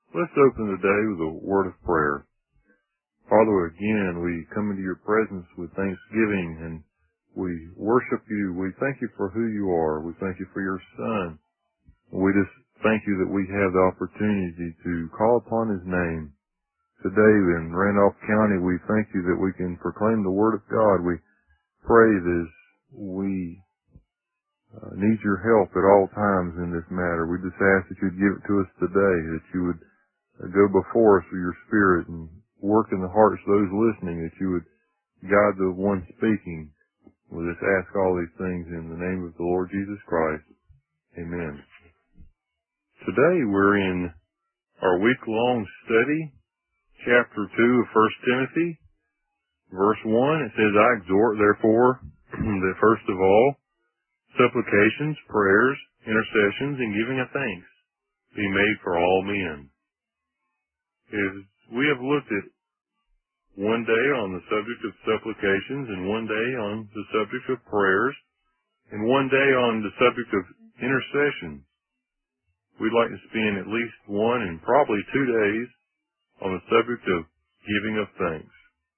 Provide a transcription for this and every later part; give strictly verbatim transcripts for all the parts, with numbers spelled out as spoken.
Let's open the day with a word of prayer. Father, again, we come into your presence with thanksgiving and we worship you. We thank you for who you are. We thank you for your Son. We just thank you that we have the opportunity to call upon his name. Today in Randolph County, we thank you that we can proclaim the word of God. We pray that as we uh, need your help at all times in this matter, we just ask that you'd give it to us today, that you would uh, go before us with your Spirit and work in the hearts of those listening, that you would guide the one speaking. We just ask all these things in the name of the Lord Jesus Christ. Amen. Today we're in our week-long study, chapter two of First Timothy, verse one. It says, I exhort, therefore, that first of all, supplications, prayers, intercessions, and giving of thanks be made for all men. As we have looked at one day on the subject of supplications, and one day on the subject of prayers, and one day on the subject of intercession, we'd like to spend at least one and probably two days on the subject of giving of thanks.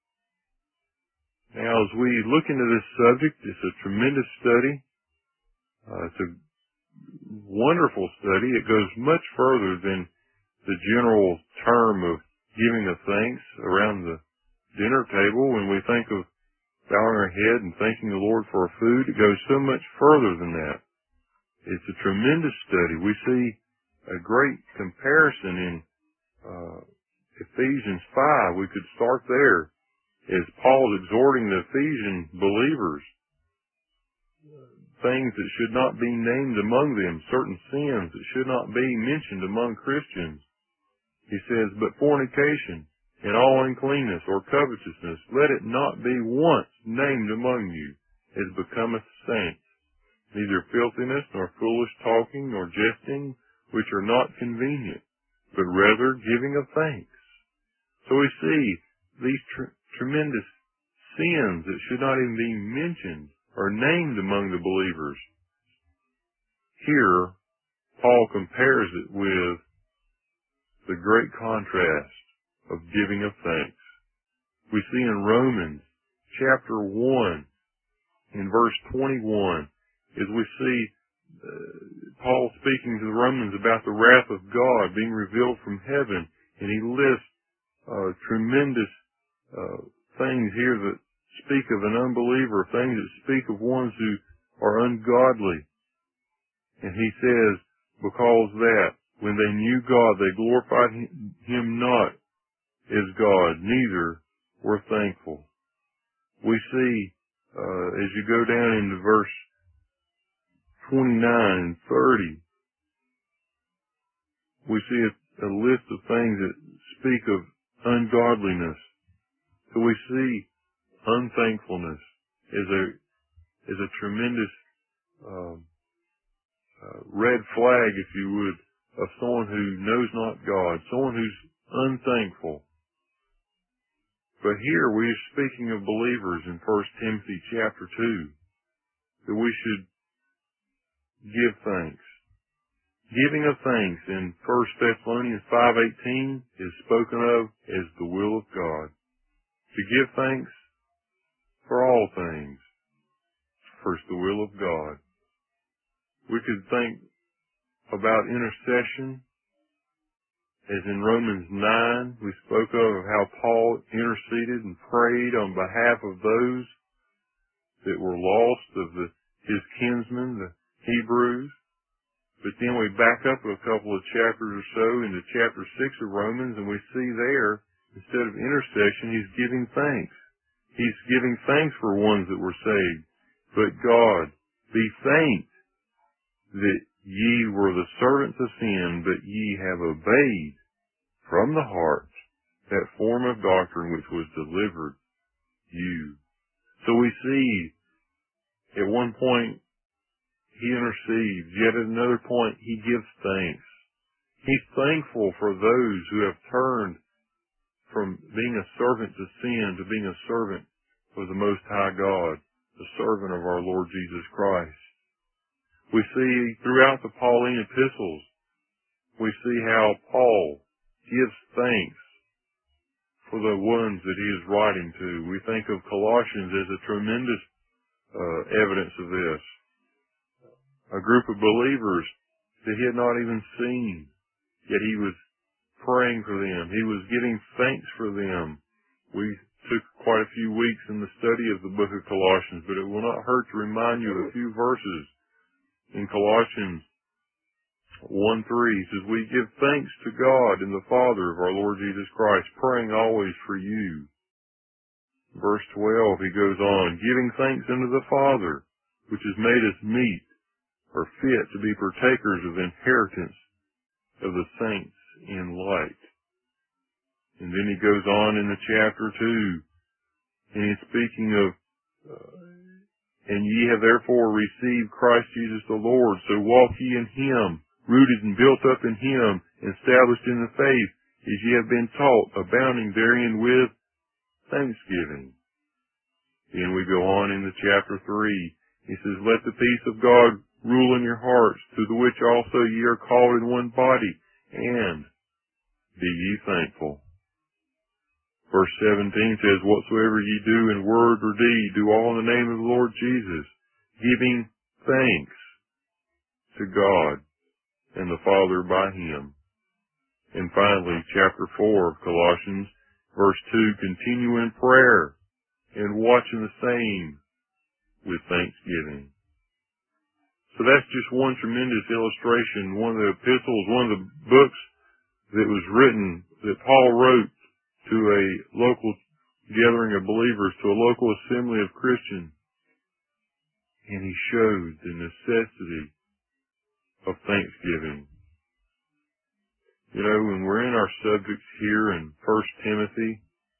Now, as we look into this subject, it's a tremendous study. Uh, it's a wonderful study. It goes much further than the general term of giving of thanks around the dinner table. When we think of bowing our head and thanking the Lord for our food, it goes so much further than that. It's a tremendous study. We see a great comparison in uh, Ephesians five. We could start there as Paul is exhorting the Ephesian believers, things that should not be named among them, certain sins that should not be mentioned among Christians. He says, but fornication and all uncleanness or covetousness, let it not be once named among you, as becometh saints, neither filthiness, nor foolish talking, nor jesting, which are not convenient, but rather giving of thanks. So we see these tr- tremendous sins that should not even be mentioned are named among the believers. Here, Paul compares it with the great contrast of giving of thanks. We see in Romans chapter one, in verse twenty-one, as we see uh, Paul speaking to the Romans about the wrath of God being revealed from heaven, and he lists uh, tremendous uh, things here that speak of an unbeliever, things that speak of ones who are ungodly. And he says, because that, when they knew God, they glorified him not as God, neither were thankful. We see, uh, as you go down into verse twenty-nine and thirty, we see a, a list of things that speak of ungodliness. So we see unthankfulness is a is a tremendous um, uh, red flag, if you would, of someone who knows not God, someone who's unthankful. But here we are speaking of believers in First Timothy chapter two, that we should give thanks. Giving of thanks in First Thessalonians five eighteen is spoken of as the will of God. To give thanks for all things. First, the will of God. We could think about intercession, as in Romans nine, we spoke of how Paul interceded and prayed on behalf of those that were lost, of the, his kinsmen, the Hebrews. But then we back up a couple of chapters or so into chapter six of Romans, and we see there, instead of intercession, he's giving thanks. He's giving thanks for ones that were saved. But God, be thanked that ye were the servants of sin, but ye have obeyed from the heart that form of doctrine which was delivered you. So we see at one point he intercedes, yet at another point he gives thanks. He's thankful for those who have turned from being a servant to sin to being a servant of the Most High God, the servant of our Lord Jesus Christ. We see throughout the Pauline epistles, we see how Paul gives thanks for the ones that he is writing to. We think of Colossians as a tremendous uh, evidence of this. A group of believers that he had not even seen, yet he was praying for them. He was giving thanks for them. We took quite a few weeks in the study of the book of Colossians, but it will not hurt to remind you of a few verses. In Colossians one three, it says, "We give thanks to God and the Father of our Lord Jesus Christ, praying always for you." Verse twelve, he goes on, "Giving thanks unto the Father, which has made us meet or fit to be partakers of the inheritance of the saints in light." And then he goes on in the chapter two, and he's speaking of, uh, "And ye have therefore received Christ Jesus the Lord, so walk ye in him, rooted and built up in him, and established in the faith, as ye have been taught, abounding therein with thanksgiving." Then we go on in the chapter three. He says, "Let the peace of God rule in your hearts, to the which also ye are called in one body, and be ye thankful." Verse seventeen says, "Whatsoever ye do in word or deed, do all in the name of the Lord Jesus, giving thanks to God and the Father by him." And finally, chapter four of Colossians, verse two, "Continue in prayer, and watch in the same with thanksgiving." So that's just one tremendous illustration, one of the epistles, one of the books that was written, that Paul wrote to a local gathering of believers, to a local assembly of Christians. And he showed the necessity of thanksgiving. You know, when we're in our subjects here in First Timothy,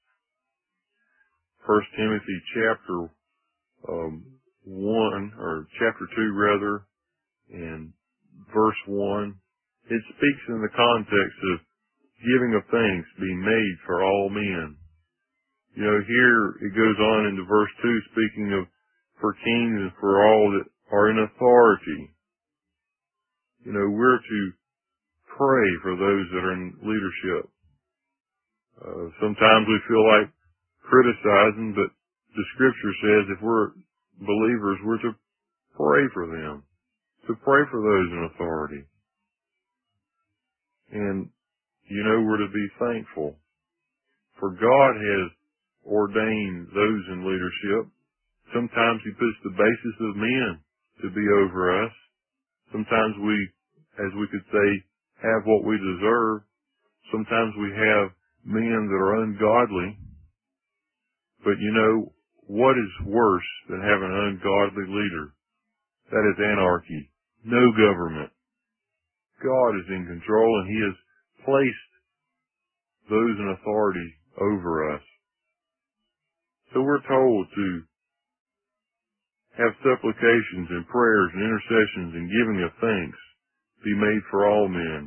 First Timothy chapter um, one, or chapter two rather, and verse one, it speaks in the context of giving of thanks be made for all men. You know, here it goes on into verse two, speaking of for kings and for all that are in authority. You know, we're to pray for those that are in leadership. Uh, sometimes we feel like criticizing, but the scripture says if we're believers, we're to pray for them, to pray for those in authority. And, you know, we're to be thankful. For God has ordained those in leadership. Sometimes he puts the basis of men to be over us. Sometimes we, as we could say, have what we deserve. Sometimes we have men that are ungodly. But you know, what is worse than having an ungodly leader? That is anarchy. No government. God is in control, and he has placed those in authority over us. So we're told to have supplications and prayers and intercessions and giving of thanks be made for all men.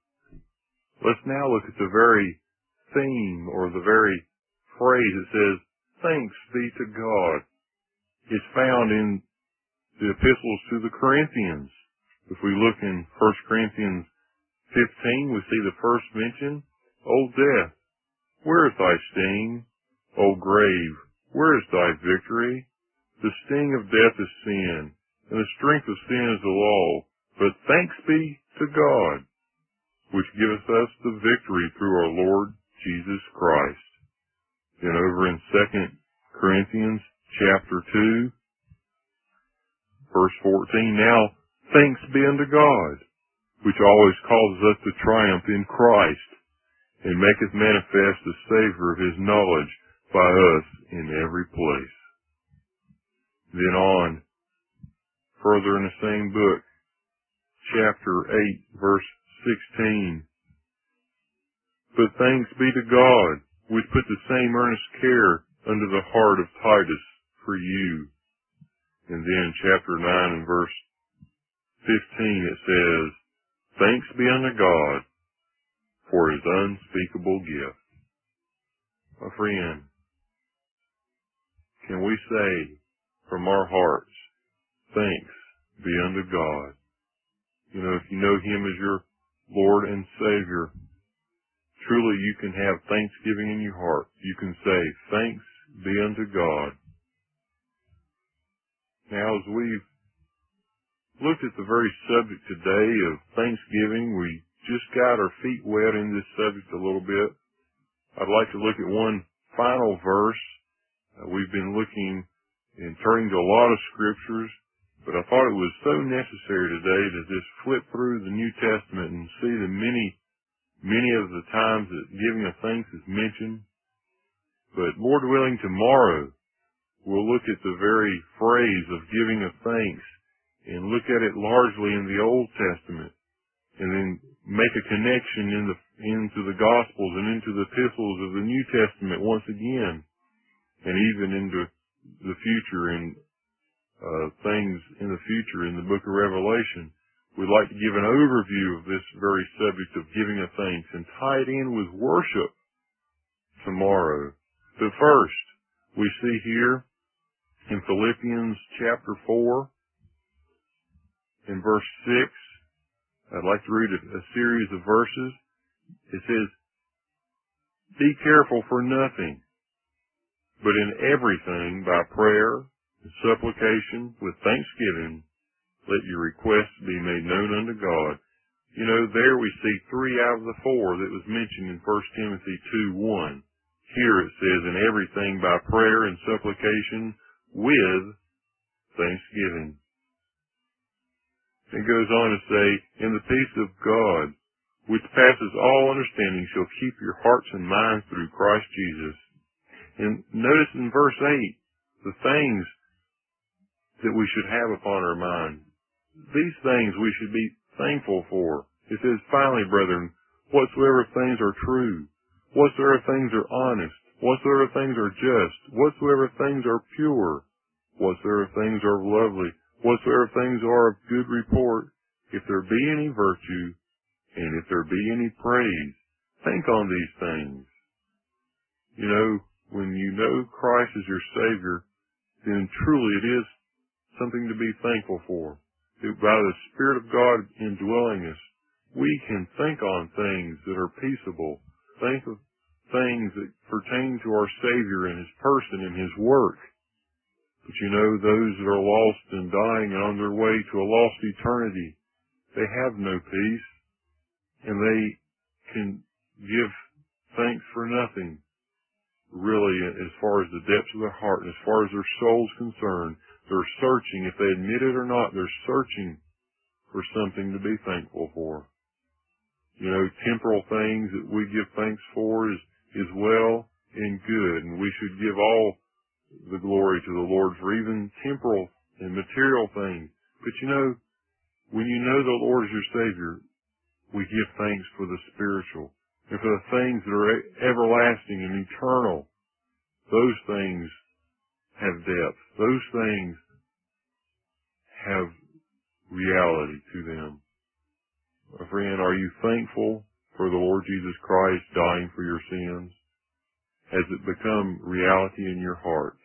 Let's now look at the very theme, or the very phrase that says, "Thanks be to God." It's found in the epistles to the Corinthians. If we look in First Corinthians fifteen, we see the first mention, "O death, where is thy sting? O grave, where is thy victory? The sting of death is sin, and the strength of sin is the law. But thanks be to God, which giveth us the victory through our Lord Jesus Christ." Then over in Second Corinthians chapter two, verse fourteen, "Now thanks be unto God, which always causes us to triumph in Christ, and maketh manifest the savour of his knowledge by us in every place." Then on, further in the same book, chapter eight, verse sixteen, "But thanks be to God, which put the same earnest care under the heart of Titus for you." And then chapter nine and verse fifteen, it says, "Thanks be unto God for his unspeakable gift." My friend, can we say from our hearts, thanks be unto God? You know, if you know him as your Lord and Savior, truly you can have thanksgiving in your heart. You can say, thanks be unto God. Now, as we've looked at the very subject today of Thanksgiving, we just got our feet wet in this subject a little bit. I'd like to look at one final verse. Uh, we've been looking and turning to a lot of scriptures, but I thought it was so necessary today to just flip through the New Testament and see the many, many of the times that giving of thanks is mentioned. But Lord willing, tomorrow we'll look at the very phrase of giving of thanks and look at it largely in the Old Testament, and then make a connection in the, into the Gospels and into the epistles of the New Testament once again, and even into the future and uh, things in the future in the book of Revelation. We'd like to give an overview of this very subject of giving of thanks and tie it in with worship tomorrow. But first, we see here in Philippians chapter four, in verse six, I'd like to read a, a series of verses. It says, be careful for nothing, but in everything by prayer and supplication with thanksgiving, let your requests be made known unto God. You know, there we see three out of the four that was mentioned in First Timothy two one. Here it says, in everything by prayer and supplication with thanksgiving. It goes on to say, in the peace of God, which passes all understanding, shall keep your hearts and minds through Christ Jesus. And notice in verse eight, the things that we should have upon our mind. These things we should be thankful for. It says, finally, brethren, whatsoever things are true, whatsoever things are honest, whatsoever things are just, whatsoever things are pure, whatsoever things are lovely, whatsoever things are of good report, if there be any virtue, and if there be any praise, think on these things. You know, when you know Christ as your Savior, then truly it is something to be thankful for. By the Spirit of God indwelling us, we can think on things that are peaceable, think of things that pertain to our Savior and His person and His work. But you know, those that are lost and dying and on their way to a lost eternity, they have no peace, and they can give thanks for nothing, really, as far as the depths of their heart and as far as their soul's concerned. They're searching, if they admit it or not, they're searching for something to be thankful for. You know, temporal things that we give thanks for is, is well and good, and we should give all the glory to the Lord for even temporal and material things. But you know, when you know the Lord is your Savior, we give thanks for the spiritual and for the things that are everlasting and eternal. Those things have depth. Those things have reality to them. My friend, are you thankful for the Lord Jesus Christ dying for your sins? Has it become reality in your heart?